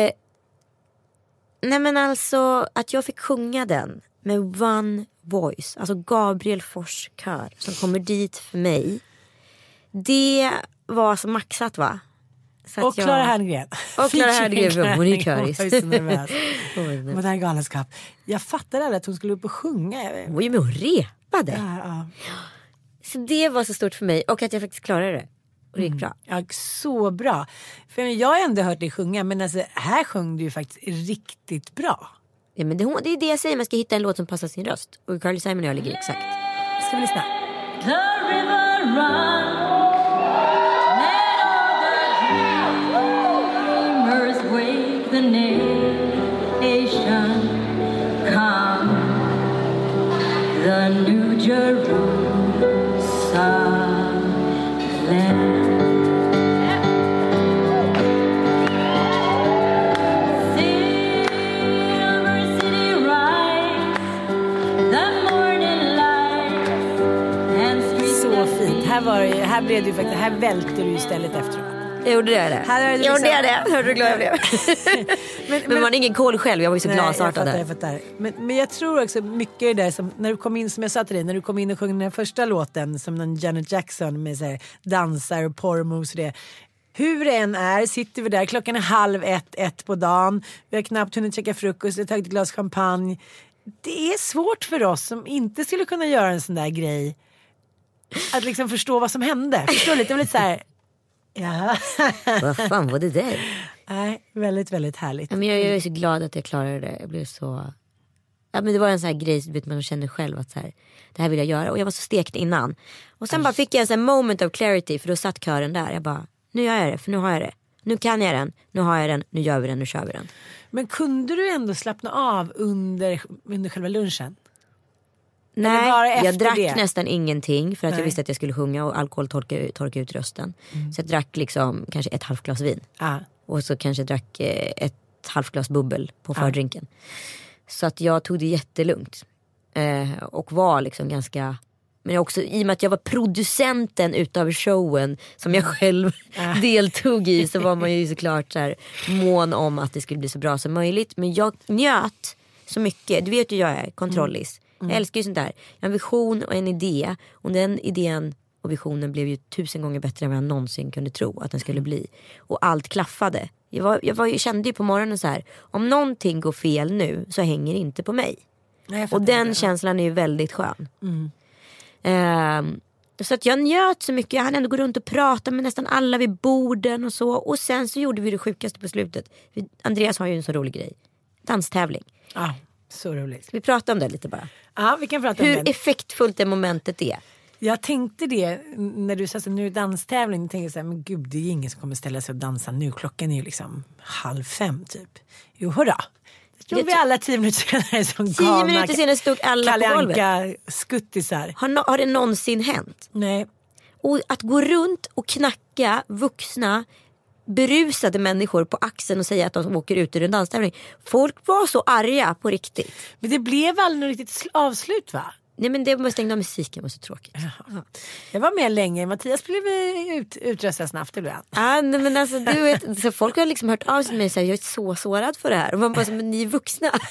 nej men alltså att jag fick sjunga den med one voice, alltså Gabriel Fors kör som kommer dit för mig. Det var så maxat, va? Så och Clara Herngren. Och Clara Herngren, hon är köris. Mot här galenskap. Jag fattade aldrig att hon skulle upp och sjunga. Hon var ju med och repade. Ja. Så det var så stort för mig. Och att jag faktiskt klarade det. Och det gick bra. Ja, så bra. För jag har ändå hört dig sjunga. Men alltså, här sjöng du ju faktiskt riktigt bra. Ja, men det är det jag säger. Man ska hitta en låt som passar sin röst. Och Carly Simon och jag ligger exakt. Ska vi lyssna? The river run. Wake the nation, come, the new Jerusalem. Silver city rise, the morning light and streets. Så fint. Här blev du faktiskt, här välter du istället efteråt. Jag gjorde det. Hörde du glad jag blev? men man har ingen koll själv. Jag var ju så glasartad där. Jag fattar. Men jag tror också mycket är det som när du kom in, som jag sa till dig, när du kom in och sjöng den första låten som någon Janet Jackson med så här, dansar och porrmoves och det. Hur det än är, sitter vi där, klockan är 12:30 på dagen, vi har knappt hunnit käka frukost, vi har tagit ett glas champagne. Det är svårt för oss som inte skulle kunna göra en sån där grej att liksom förstå vad som hände. Förstå lite så här. Ja. Vad fan var det där? Nej, väldigt, väldigt härligt. Ja, men jag är så glad att jag klarade det. Jag blev så... Ja, men det var en sån här grej som man känner själv att så här, det här vill jag göra. Och jag var så stekt innan. Och sen bara fick jag en sån här moment of clarity. För då satt kören där. Jag bara, nu gör jag det, för nu har jag det. Nu kan jag den, nu har jag den, nu gör vi den, nu kör vi den. Men kunde du ändå slappna av under själva lunchen? Nej, jag drack nästan ingenting för att jag visste att jag skulle sjunga och alkohol torka ut rösten. Så jag drack liksom kanske ett halvt glas vin. Och så kanske drack ett halvt glas bubbel på fördrinken. Så att jag tog det jättelugnt. Och var liksom ganska... Men också i och med att jag var producenten utav showen som jag själv deltog i, så var man ju såklart så här mån om att det skulle bli så bra som möjligt. Men jag njöt så mycket. Du vet ju, jag är kontrollis. Jag älskar ju sånt där. Jag har en vision och en idé. Och den idén och visionen blev ju 1000 gånger bättre än vad jag någonsin kunde tro att den skulle bli. Och allt klaffade. Jag kände ju på morgonen så här, om någonting går fel nu så hänger det inte på mig. Och den känslan är ju väldigt skön. Så att jag njöt så mycket. Jag hann ändå gå runt och prata med nästan alla vid borden och så. Och sen så gjorde vi det sjukaste på slutet. Andreas har ju en så rolig grej. Danstävling. Så roligt. Ska vi prata om det lite bara? Ja, vi kan prata om det. Hur effektfullt det momentet är. Jag tänkte det när du sa så, nu är danstävling. Jag tänkte så här, men gud, det är ingen som kommer ställa sig och dansa nu. Klockan är ju liksom 4:30 typ. Jo, hurra. Jag tror vi alla 10 minuter senare som 10 minuter senare stod alla på golvet. Skuttisar. Har det någonsin hänt? Nej. Och att gå runt och knacka vuxna berusade människor på axeln och säga att de åker ut ur en danstävling. Folk var så arga på riktigt. Men det blev aldrig något riktigt avslut, va? Nej, men det var stängt av musiken, var så tråkigt. Ja. Jag var med länge. Mattias blev utröstad snabbt ibland. Nej, men alltså du vet, så folk har liksom hört av sig med mig och säger, jag är så sårad för det här. Och man bara, men ni är vuxna.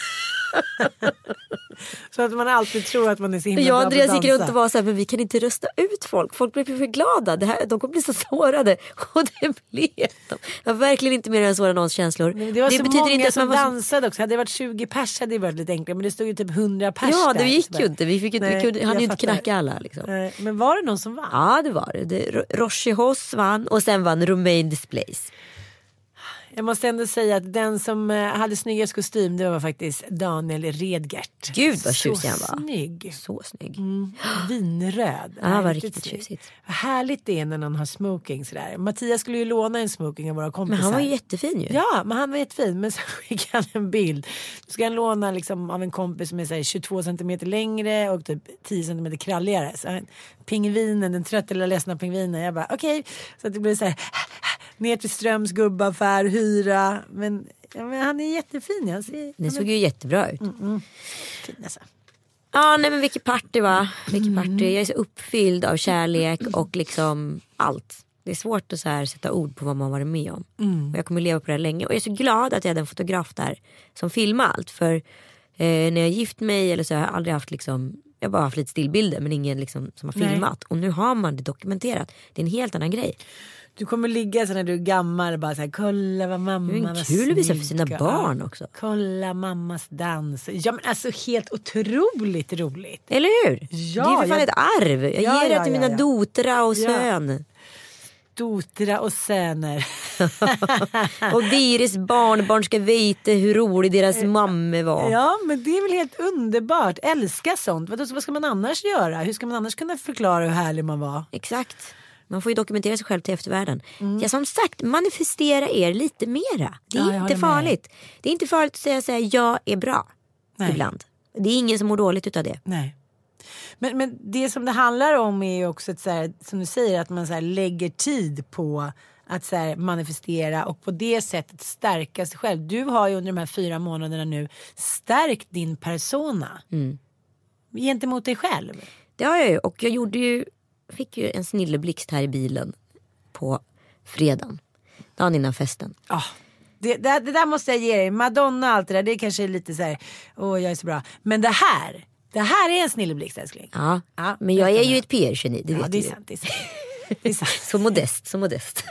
Så att man alltid tror att man är så himla Jag och bra Andreas på att gick runt dansa. och var så här, men vi kan inte rösta ut folk. Folk blir för glada. De kommer bli så sårade. Och det blev de. Jag var verkligen inte mer än såra någons känslor. Men det var så betyder många inte att som man var dansade också. Hade det varit 20 pers hade det varit lite enklare. Men det stod ju typ 100 pers Ja, där. det gick Så ju inte. Vi hann ju inte knacka alla. Liksom. Men var det någon som vann? Ja, det var det. Roshi Hoss vann och sen vann Romain Displays. Jag måste ändå säga att den som hade snyggast kostym, det var faktiskt Daniel Redgert. Gud vad tjusig han var. Snygg. Så snygg. Vinröd. Ja, var riktigt tjusigt. Vad härligt det är när någon har smoking sådär. Mattias skulle ju låna en smoking av våra kompisar. Men han var ju jättefin ju. Ja, men han var jättefin. Men så skickade han en bild. Då ska han låna liksom av en kompis som är så här 22 centimeter längre och typ 10 centimeter kralligare. Så pingvinen, den trötta eller ledsna pingvinen. Jag bara okej. Så att det blev så här ner till Ströms gubbaffär, hyra. Men han är jättefin. Det såg ju jättebra ut. Fin alltså. Ja, nej men vilket party va? Vilket party. Jag är så uppfylld av kärlek och liksom allt. Det är svårt att så här sätta ord på vad man varit med om. Och jag kommer leva på det här länge. Och jag är så glad att jag hade en fotograf där som filmar allt. För när jag gift mig eller så har jag aldrig haft liksom, jag har bara haft lite stillbilder men ingen liksom som har filmat. Och nu har man det dokumenterat. Det är en helt annan grej. Du kommer ligga så när du är gammal och bara så här, kolla vad mamma var snygg. Kul att visa för sina barn också. Kolla mammas dans. Ja men alltså helt otroligt roligt. Eller hur? Ja, det är för fan ett arv. Jag ger det till mina dotra och sön. Dotra och söner. Och deras barnbarn ska veta hur rolig deras mamma var. Ja men det är väl helt underbart. Älska sånt. Vad ska man annars göra? Hur ska man annars kunna förklara hur härlig man var? Exakt. Man får ju dokumentera sig själv till eftervärlden. Ja, som sagt, manifestera er lite mera. Det är inte farligt. Det är inte farligt att säga så här, jag är bra. Nej. Ibland. Det är ingen som mår dåligt utav det. Nej. Men det som det handlar om är ju också att så här, som du säger, att man så här lägger tid på att så här manifestera och på det sättet stärka sig själv. Du har ju under de här 4 månaderna nu stärkt din persona gentemot dig själv. Det har jag ju, och jag fick ju en snilleblixt här i bilen på fredagen, dagen innan festen. Det där måste jag ge dig. Madonna och allt det där, det kanske är lite så här, jag är så bra. Men det här är en snilleblixt, älskling. Ja, men jag är ju ett PR-geni, det vet det är du. sant, det är sant. Så modest.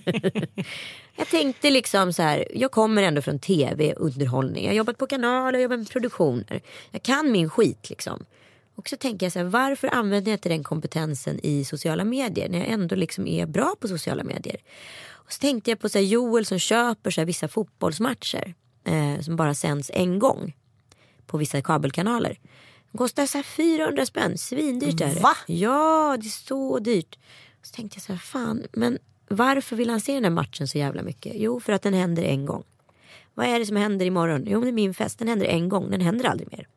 Jag tänkte liksom så här, jag kommer ändå från tv-underhållning. Jag har jobbat på kanal och jobbat med produktioner. Jag kan min skit liksom. Och så tänker jag så här, varför använder jag inte den kompetensen i sociala medier när jag ändå liksom är bra på sociala medier? Och så tänkte jag på så här, Joel som köper så här, vissa fotbollsmatcher som bara sänds en gång på vissa kabelkanaler. Det kostar så här 400 spänn, svindyrt är det. Va? Ja, det är så dyrt. Så tänkte jag så här, fan, men varför vill han se den här matchen så jävla mycket? Jo, för att den händer en gång. Vad är det som händer imorgon? Jo, det är min fest, den händer en gång, den händer aldrig mer.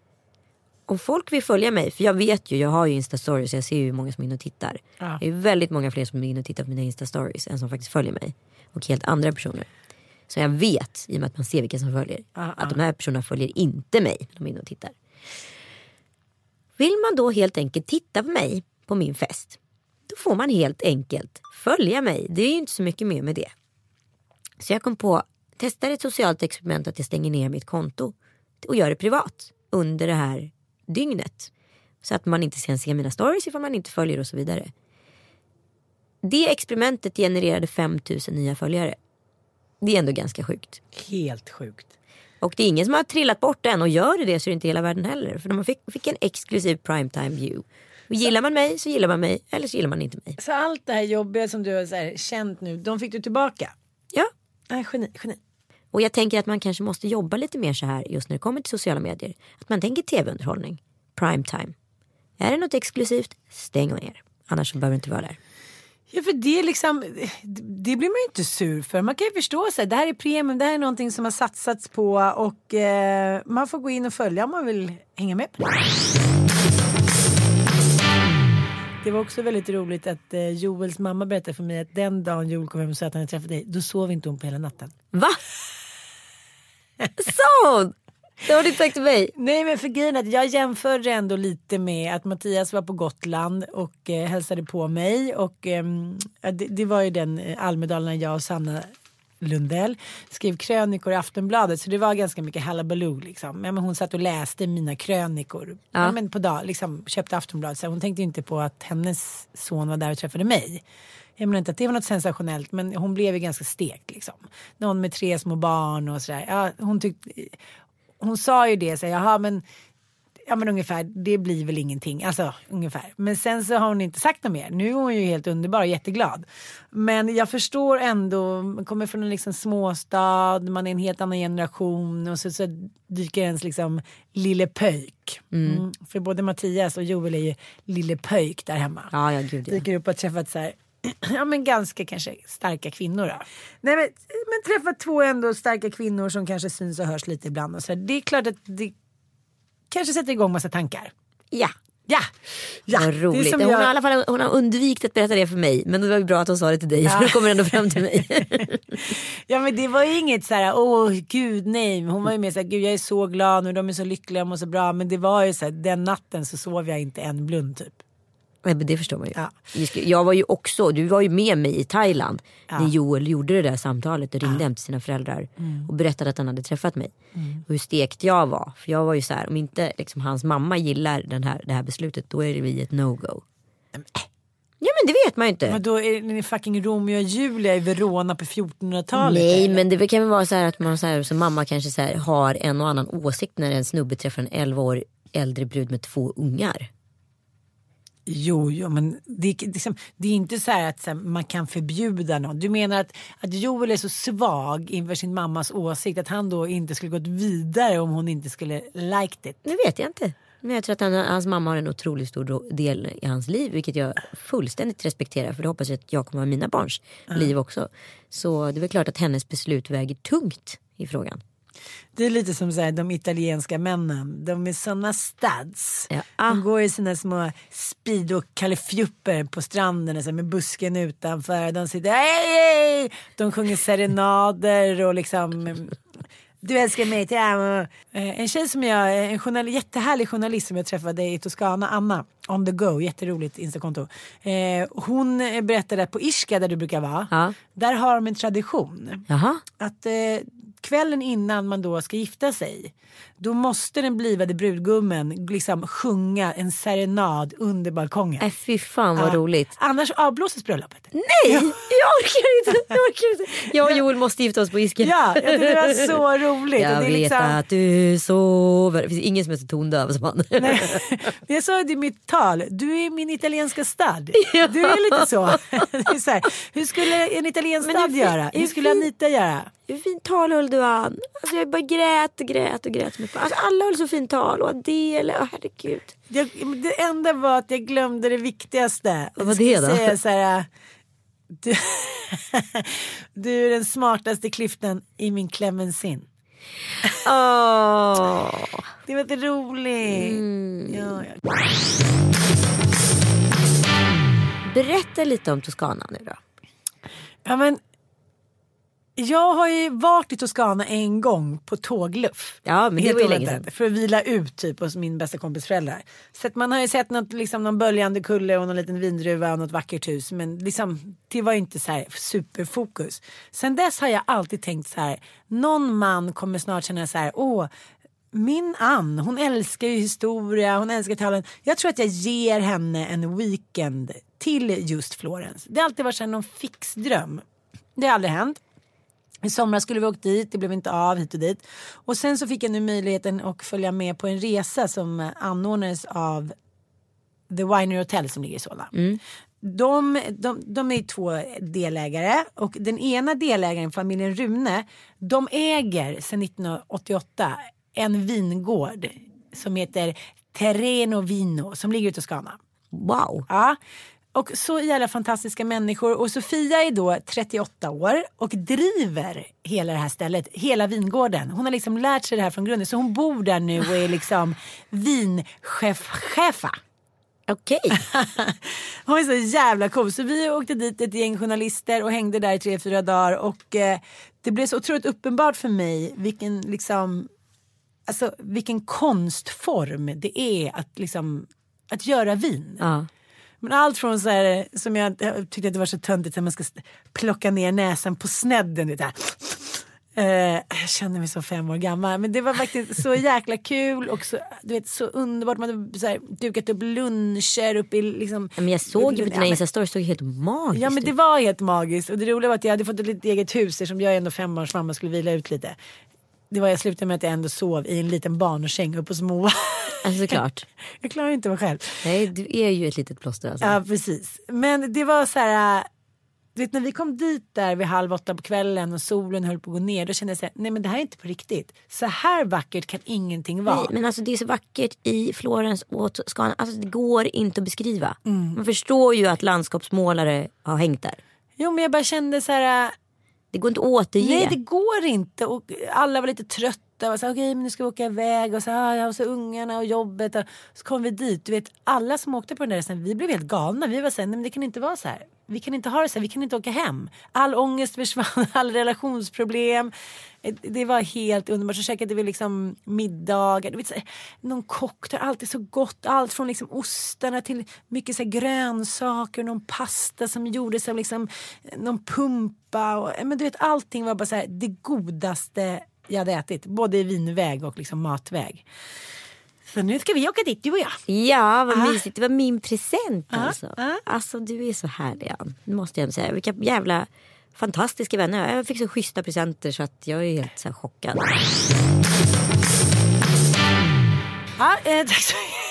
Om folk vill följa mig, för jag vet ju, jag har ju Insta-stories, jag ser ju hur många som är inne och tittar. Ja. Det är väldigt många fler som är inne och tittar på mina Insta-stories än som faktiskt följer mig. Och helt andra personer. Så jag vet, i och med att man ser vilka som följer, att de här personerna följer inte mig när de är inne och tittar. Vill man då helt enkelt titta på mig på min fest, då får man helt enkelt följa mig. Det är ju inte så mycket mer med det. Så jag kom på, testar ett socialt experiment att jag stänger ner mitt konto och gör det privat under det här dygnet. Så att man inte kan se mina stories ifall man inte följer och så vidare. Det experimentet genererade 5000 nya följare. Det är ändå ganska sjukt. Helt sjukt. Och det är ingen som har trillat bort än, och gör det så är det inte hela världen heller. För de fick en exklusiv primetime view. Och gillar man mig så gillar man mig, eller så gillar man inte mig. Så allt det här jobbiga som du har så här känt nu, de fick du tillbaka? Ja. Geni. Och jag tänker att man kanske måste jobba lite mer så här just när det kommer till sociala medier. Att man tänker tv-underhållning, primetime. Är det något exklusivt, stäng ner. Annars så behöver det inte vara där. Ja, för det är liksom, det blir man ju inte sur för. Man kan ju förstå sig. Det här är premium, det här är någonting som har satsats på och man får gå in och följa om man vill hänga med på det. Det var också väldigt roligt att Joels mamma berättade för mig att den dagen Joel kom hem och sa att han hade träffat dig, då sov inte hon på hela natten. Va? Så! Det har du inte sagt till mig. Nej, men för grejen att jag jämförde ändå lite med att Mattias var på Gotland och hälsade på mig. Och det var ju den Almedalen jag och Sanna Lundell, skrev krönikor i Aftonbladet, så det var ganska mycket hallabaloo liksom. Men hon satt och läste mina krönikor men på dag, liksom, köpte Aftonbladet, så hon tänkte inte på att hennes son var där och träffade mig. Jag menar inte att det var något sensationellt, men hon blev ju ganska stekt liksom. Någon med 3 små barn och sådär. Ja, hon sa ju det, så jaha, men ungefär, det blir väl ingenting. Alltså, ungefär. Men sen så har hon inte sagt något mer. Nu är hon ju helt underbar och jätteglad. Men jag förstår ändå, man kommer från en liksom småstad, man är en helt annan generation och så dyker ens liksom lille pöjk. För både Mattias och Joel är ju lille pöjk där hemma. Ja, gud, ja. Dyker upp och träffat så här, men ganska kanske starka kvinnor då. Nej, men träffa 2 ändå starka kvinnor som kanske syns och hörs lite ibland och så. Det är klart att det kanske sätter igång massa tankar. Ja. Vad roligt. Hon har undvikit att berätta det för mig, men det var ju bra att hon sa det till dig, för det kommer ändå fram till mig. Ja, men det var ju inget så här, gud nej. Hon var ju mer så här, gud jag är så glad nu, de är så lyckliga och så bra. Men det var ju så här, den natten så sov jag inte en blund typ. Men det förstår man ju. Ja. Jag var ju också, du var ju med mig i Thailand när Joel gjorde det där samtalet och ringde hem till sina föräldrar och berättade att han hade träffat mig. Och hur stekt jag var. För jag var ju så här, om inte liksom, hans mamma gillar det här beslutet, då är det vi ett no-go. Ja, men det vet man ju inte. Men då är ni fucking Romeo och Julia i Verona på 1400-talet. Nej, eller? men det kan väl vara så här att man så här, som mamma kanske så här, har en och annan åsikt när en snubbe träffar en 11 år äldre brud med 2 ungar. Jo, men det är inte så här att så här, man kan förbjuda någon. Du menar att Joel är så svag inför sin mammas åsikt att han då inte skulle gått vidare om hon inte skulle liked it? Det vet jag inte. Men jag tror att hans mamma har en otroligt stor del i hans liv, vilket jag fullständigt respekterar, för det hoppas jag att jag kommer ha mina barns liv också. Så det är väl klart att hennes beslut väger tungt i frågan. Det är lite som så här, de italienska männen. De är såna stads. Ja. De går i sina små speed och kalifjupper på stranden så här, med busken utanför. De sitter hej! De sjunger serenader och liksom du älskar mig till en tjej som en jättehärlig journalist som jag träffade i Toscana, Anna on the go, jätteroligt Instakonto. Hon berättade att på Ischia där du brukar vara, där har de en tradition. Att kvällen innan man då ska gifta sig, då måste den blivande brudgummen liksom sjunga en serenad under balkongen. Fy fan vad roligt. Annars avblåses bröllopet. Nej, jag orkar inte. Jag och Joel måste gifta oss på Isken. Ja, det var så roligt. Jag det är vet liksom att du sover. Det finns ingen som är så tondöv som han. Nej, jag sa det i mitt tal. Du är min italienska stad. Ja. Du är lite så. Det är så här, hur skulle en italiensk stad göra? Hur skulle Anita göra? Hur fint tal höll du an? Alltså jag bara grät så mycket. Alltså alla höll så fint tal och Adele, herregud. Det enda var att jag glömde det viktigaste. Vad var det då? Säga så här, du är den smartaste klyftan i min Clemensin. Det var lite roligt. Ja. Berätta lite om Toscana nu då. Ja, men jag har ju varit i Toscana en gång på tågluff. Ja, men det var ju länge sedan. För att vila ut typ hos min bästa kompis föräldrar. Så att man har ju sett något, liksom, någon böljande kulle och någon liten vindruva och något vackert hus. Men liksom, det var inte så här superfokus. Sen dess har jag alltid tänkt så här, någon man kommer snart känna så här, min Ann, hon älskar ju historia, hon älskar talen. Jag tror att jag ger henne en weekend till just Florens. Det har alltid varit så här någon fixdröm. Det har aldrig hänt. I somras skulle vi åkt dit, det blev inte av hit och dit. Och sen så fick jag nu möjligheten att följa med på en resa som anordnades av The Winery Hotel som ligger i Solna. De är 2 delägare och den ena delägaren, familjen Rune, de äger sedan 1988 en vingård som heter Terreno Vino som ligger i Toscana. Wow! Ja. Och så jävla fantastiska människor. Och Sofia är då 38 år och driver hela det här stället, hela vingården. Hon har liksom lärt sig det här från grunden. Så hon bor där nu och är liksom vinchef-chefa. Okej. Hon är så jävla cool. Så vi åkte dit ett gäng journalister och hängde där i 3-4 dagar. Och det blev så otroligt uppenbart för mig vilken liksom, alltså vilken konstform det är att liksom, att göra vin. Ja. Men allt från så här, som jag tyckte att det var så töntigt att man ska plocka ner näsan på snedden. Det där. Jag kände mig så 5 år gammal. Men det var faktiskt så jäkla kul. Och så, du vet, så underbart. Man hade så här, dukat upp luncher uppe i liksom... Men jag såg ju på dina Insta-stories, det såg helt magiskt. Ja, men det var helt magiskt. Och det roliga var att jag hade fått ett litet eget hus. Som jag är ändå 5-årsmamma skulle vila ut lite. Det var jag slutade med att jag ändå sov i en liten barnsäng uppe hos Moa. Alltså såklart. Jag klarar inte mig själv. Nej, du är ju ett litet plåster alltså. Ja, precis. Men det var så här... Du vet, när vi kom dit där vid 7:30 på kvällen och solen höll på att gå ner, då kände jag så här, nej men det här är inte på riktigt. Så här vackert kan ingenting vara. Nej, men alltså det är så vackert i Florens och Toscana. Alltså det går inte att beskriva. Man förstår ju att landskapsmålare har hängt där. Jo, men jag bara kände så här... Det går inte att återge. Nej, det går inte. Och alla var lite trötta. Och så okej, men nu ska vi åka iväg. Och så, och så ungarna och jobbet. Och så kom vi dit. Du vet, alla som åkte på den där resan, vi blev helt galna. Vi var så här, nej men det kan inte vara så här. Vi kan inte ha det så här, vi kan inte åka hem. All ångest försvann, all relationsproblem. Det var helt underbart. Så käkade vi liksom middagar. Du vet, så här, någon kock tar alltid så gott. Allt från liksom ostarna till mycket så här grönsaker. Någon pasta som gjordes av liksom någon pumpa. Och, men du vet, allting var bara så här, det godaste jag hade ätit. Både i vinväg och liksom matväg. Så nu ska vi åka dit, du och jag. Ja, vad mysigt. Det var min present alltså. Alltså, du är så härlig, Ann. Nu måste jag säga. Vilka jävla fantastiska vänner. Jag fick så schyssta presenter så att jag är helt så här chockad. Ja, tack så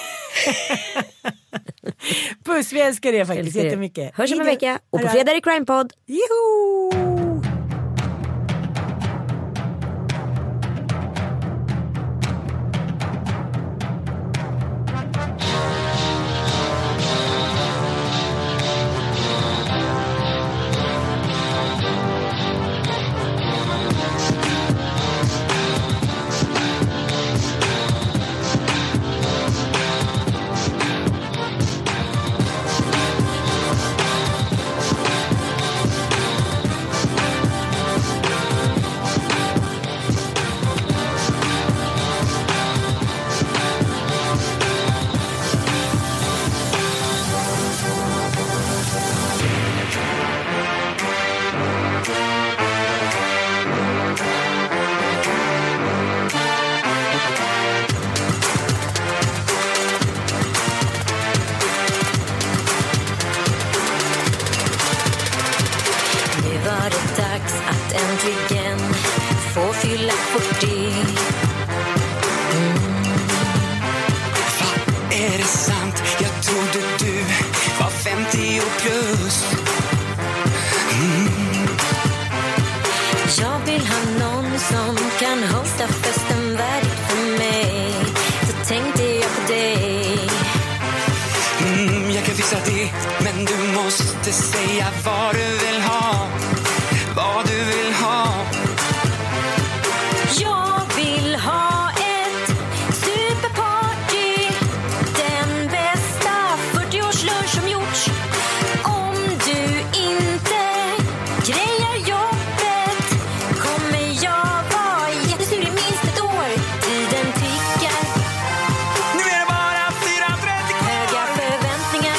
Puss, vi älskar det faktiskt jättemycket. Hörs om en vecka. Och på fredag är det Crime-podd. Joho! Men du måste säga vad du vill ha. Vad du vill ha. Jag vill ha ett superparty. Den bästa 40-årslunch som gjorts. Om du inte grejar jobbet kommer jag vara jättesur i minst ett år. Tiden tickar. Nu är det bara 4:30 kvar. Höga förväntningar.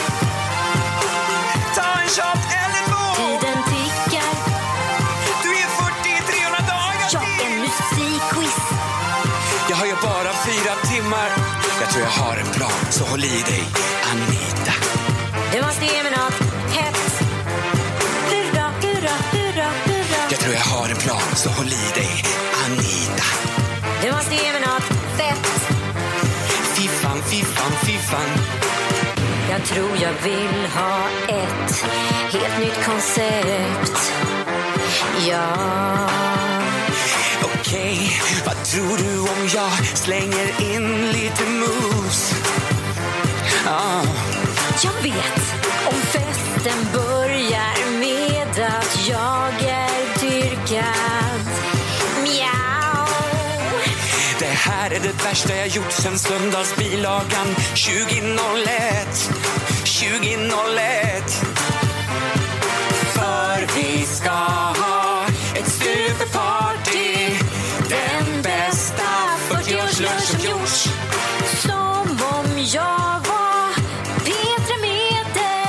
Ta en shot eller 2. Tiden tickar. Du är 40-300 dagar Jag är musikquiz. Jag har ju bara 4 timmar. Jag tror jag har en plan, så håll i dig, Anita. Du måste ge mig något hett. Hurra, hurra, hurra, hurra. Jag tror jag har en plan, så håll i dig, Anita. Du måste ge mig något fett. Fiffan, fiffan, fiffan. Jag tror jag vill ha ett helt nytt koncept. Ja. Okej, vad tror du om jag slänger in lite moves? Jag vet, om festen börjar med att jag är dyrkad. Mjau. Det här är det värsta jag gjort sen söndagsbilagan 2001. 2001. För vi ska ha ett superparty. Den bästa 40-årslunch som gjorts. Som om jag var Petra Mede.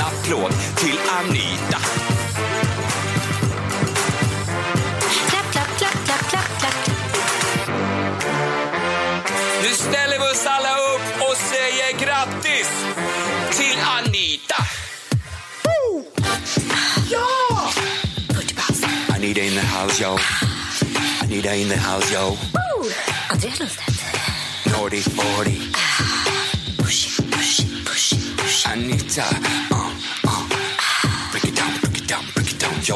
en applåd till Anita. Klapp, klapp, klapp, klapp, klapp, klapp. Nu ställer vi oss alla upp och säger grattis till Anita. Woo! Ja! Anita in the house, yo. Anita in the house, yo. Andreas Lundstedt. Naughty 40. Push, push, push, push. Anita, break it down, break it down, break it down, yo.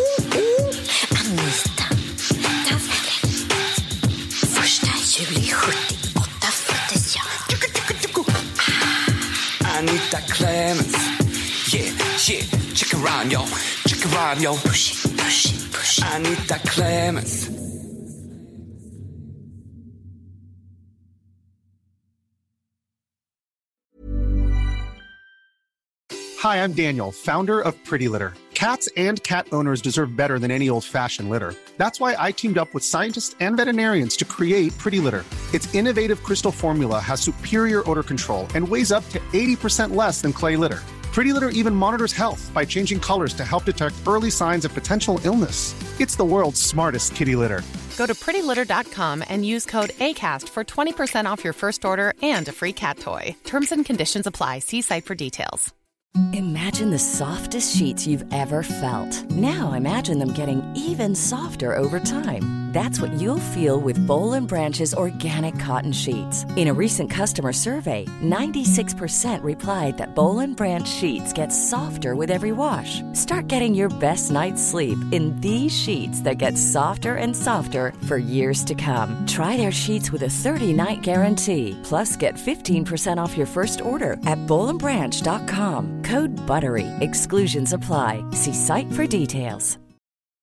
Anita, dansvänlig. Första juli 78 föddes jag. Anita Clemens. Yeah, yeah, check around, yo. Check around, yo. Push, push, push. Anita Clemens. Hi, I'm Daniel, founder of Pretty Litter. Cats and cat owners deserve better than any old-fashioned litter. That's why I teamed up with scientists and veterinarians to create Pretty Litter. Its innovative crystal formula has superior odor control and weighs up to 80% less than clay litter. Pretty Litter even monitors health by changing colors to help detect early signs of potential illness. It's the world's smartest kitty litter. Go to prettylitter.com and use code ACAST for 20% off your first order and a free cat toy. Terms and conditions apply. See site for details. Imagine the softest sheets you've ever felt. Now imagine them getting even softer over time. That's what you'll feel with Boll & Branch's organic cotton sheets. In a recent customer survey, 96% replied that Boll & Branch sheets get softer with every wash. Start getting your best night's sleep in these sheets that get softer and softer for years to come. Try their sheets with a 30-night guarantee. Plus, get 15% off your first order at bollandbranch.com. Code BUTTERY. Exclusions apply. See site for details.